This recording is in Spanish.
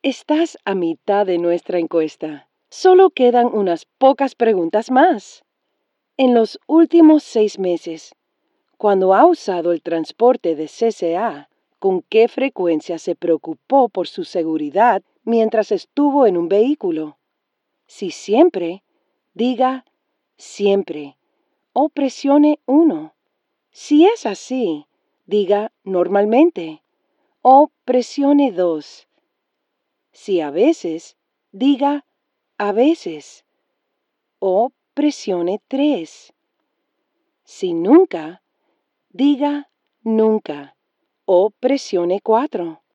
Estás a mitad de nuestra encuesta. Solo quedan unas pocas preguntas más. En los últimos 6 meses, cuando ha usado el transporte de CCA, ¿con qué frecuencia se preocupó por su seguridad mientras estuvo en un vehículo? Si siempre, diga siempre o presione 1. Si es así, diga normalmente o presione 2. Si a veces, diga a veces o presione 3. Si nunca, diga nunca o presione 4.